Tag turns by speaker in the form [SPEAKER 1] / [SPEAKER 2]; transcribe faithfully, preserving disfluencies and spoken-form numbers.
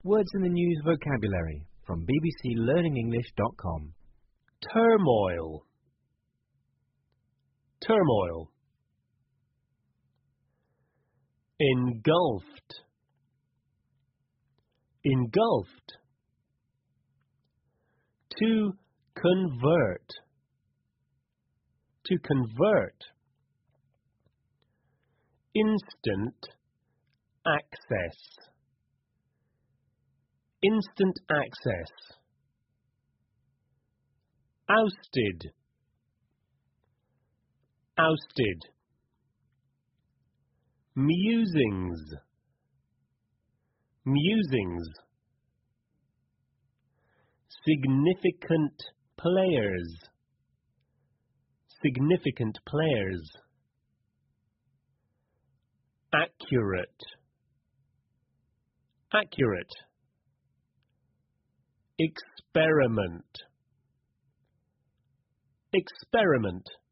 [SPEAKER 1] Words in the News vocabulary from b b c learning english dot com.
[SPEAKER 2] Turmoil. Turmoil. Engulfed. Engulfed. To convert. To convert. Instant access. Instant access. Ousted. Ousted. Musings. Musings. Significant players. Significant players. Accurate. Accurate. Experiment. Experiment.